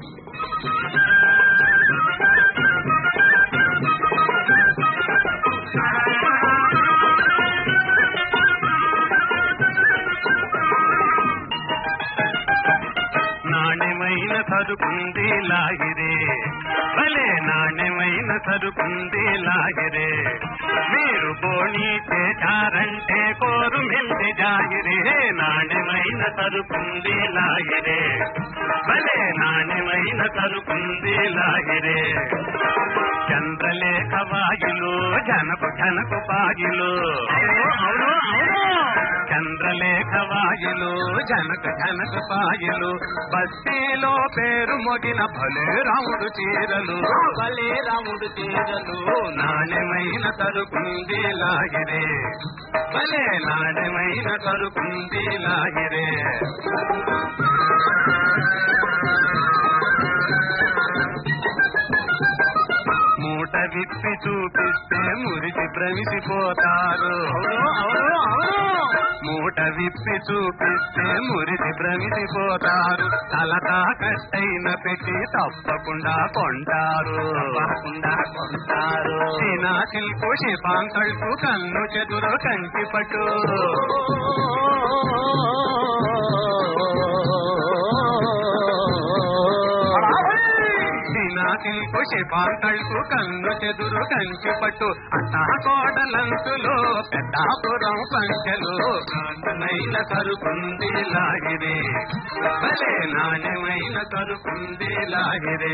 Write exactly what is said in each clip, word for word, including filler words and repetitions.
నాణ్యమైన సరుకుంది లాగిరే, భలే నాణ్యమైన సరుకుంది లాగిరే, మీరు బోణి చేశారంటే కోరు మిల్ది జాగిరే, నాణ్యమైన సరుకుంది లాగిరే, భలే నాణ్యమైన సరుకుంది లాగిరే. చంద్రలేఖ వాయులు జనకు జనకు పాయులు, చంద్రలేఖ వాయులు జనక జనక పాయలు, బస్తీలో పేరు మొగిన భలే రాముడు చీరలు, భలే రాముడు చీరలు, నాణ్యమైన సరుకుంది లాగిరే, భలే నాణ్యమైన సరుకుంది లాగిరే. మూట విప్పి చూపిస్తే మురిసి భ్రమిసిపోతారు, మూట విప్పి చూపిస్తే మురిసి భ్రమిసిపోతారు, తలతా కట్టైన పెట్టి తప్పకుండా కొంటారు, తప్పకుండా కొంటారు. చీనా సిల్కు షిఫాన్ కల్పు కన్ను చెదురు కంచి పట్టు, సిల్కు షిఫాన్ కల్పు కన్ను చెదురు కంచి పట్టు, అట్టా కోడలంతులో పెద్దాపురం పంచెలు, నాణ్యమైన సరుకుంది లాగిరే, భలే నాణ్యమైన సరుకుంది లాగిరే.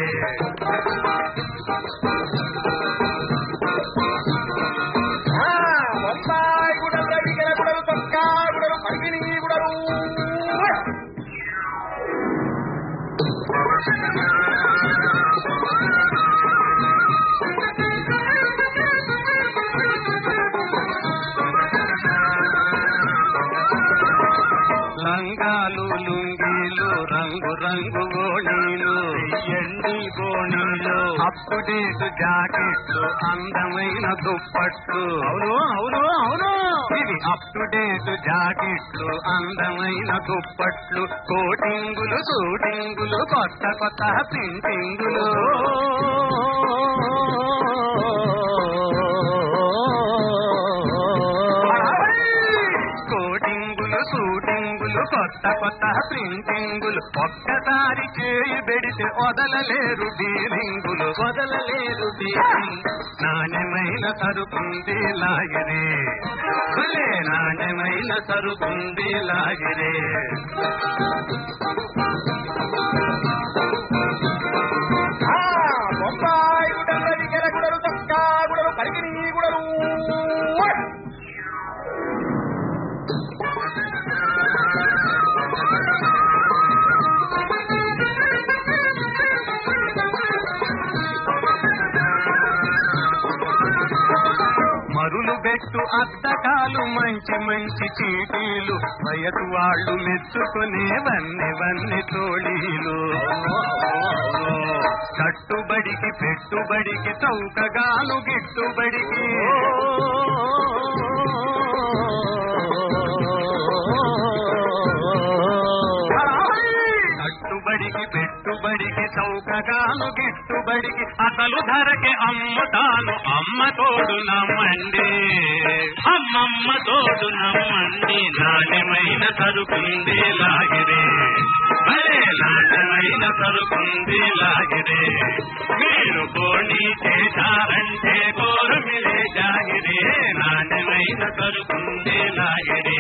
లంగాలు లుంగీలు రంగు రంగు గోళీలు ఎండి గోళీలు, అప్పుడేటు జాకెట్లు అందమైన దుప్పట్లు, అవును అవును అవును ఇవి అప్పుడేటు జాకెట్లు అందమైన దుప్పట్లు, కోటింగులు షూటింగులు కొత్త కొత్త ప్రింటింగులు, షూటింగులు కొత్త కొత్త ప్రింటింగులు, ఒక్కసారి చేయి పెడితే వదలలేరు డీలింగులు, వదలలేరు డీలింగ్. నాణ్యమైన సరుకుంది లాగిరే, భలే నాణ్యమైన సరుకుంది లాగిరే. బొంబాయి గుడలు గుడలు తొక్కా గుడలు పరిగిణి గుడలు. మరులు బెట్టు అద్దకాలు మంచి మంచి చీటీలు, వయసు వాళ్ళు మెచ్చుకునే వన్ని వన్ని తోళీలు, కట్టుబడికి పెట్టుబడికి చౌకగాను గిట్టుబడికి, కట్టుబడికి పెట్టుబడికి చౌకగాను గిట్టుబడికి, అసలు ధరకే అమ్ముతాను అమ్మ తోడు నమ్మండి, అమ్మమ్మ తోడు నమ్మండి, నాణ్యమైన సరుకుంది లాగిరే, భలే నాణ్యమైన సరుకుంది లాగిరే, మీరు బోణి చేశారంటే కోరు మిలే జాగిరే, నాణ్యమైన సరుకుంది లాగిరే.